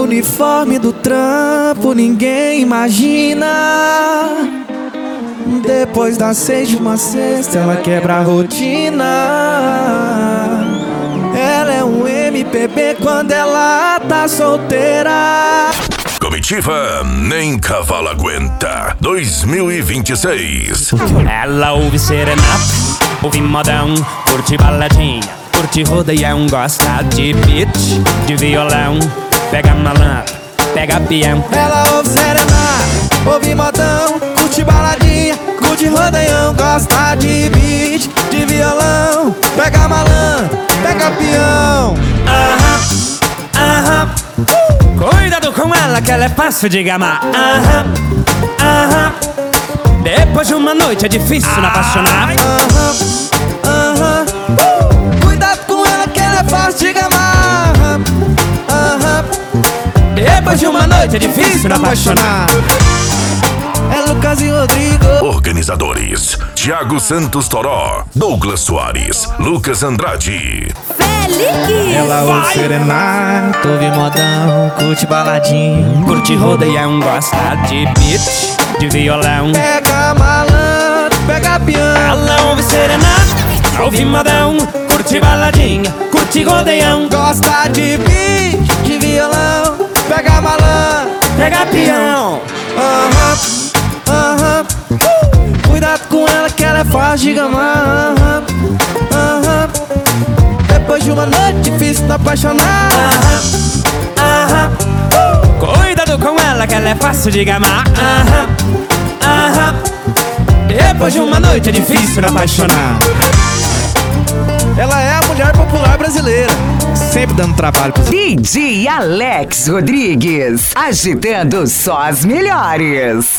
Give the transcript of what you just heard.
uniforme do trampo ninguém imagina. Depois das 6 de uma sexta ela quebra a rotina. Ela é um MPB quando ela tá solteira. Comitiva Nem Cavalo Aguenta 2026. Ela ouve serenata, ouve modão, curte baladinha, curte rodeião, gosta de beat, de violão, pega malandro, pega peão. Ela ouve serenata, ouve modão, curte baladinha, curte rodeião, gosta de beat, de violão, pega malandro, pega peão. Cuidado com ela que ela é fácil de gamar. Depois de uma noite é difícil não apaixonar. Cuidado com ela que ela é fácil de gamar. Depois de uma noite é difícil não apaixonar. É Lucas e Rodrigo. Organizadores: Thiago Santos Toró, Douglas Soares, Lucas Andrade. Ela ouve serenata, ouve modão, curte baladinha, Curte rodeião, gosta de beat, de violão. pega malandro, pega peão. Ela ouve serenata, ouve modão, curte baladinha, curte rodeião, Gosta de beat, de violão, pega malandro, pega peão. Cuidado com ela que ela é fácil de gamar. Depois de uma noite difícil de apaixonar. Cuidado com ela que ela é fácil de gamar. Depois de uma noite é difícil não apaixonar. Ela é a mulher popular brasileira, sempre dando trabalho pros... DJ Alex Rodrigues, agitando só as melhores.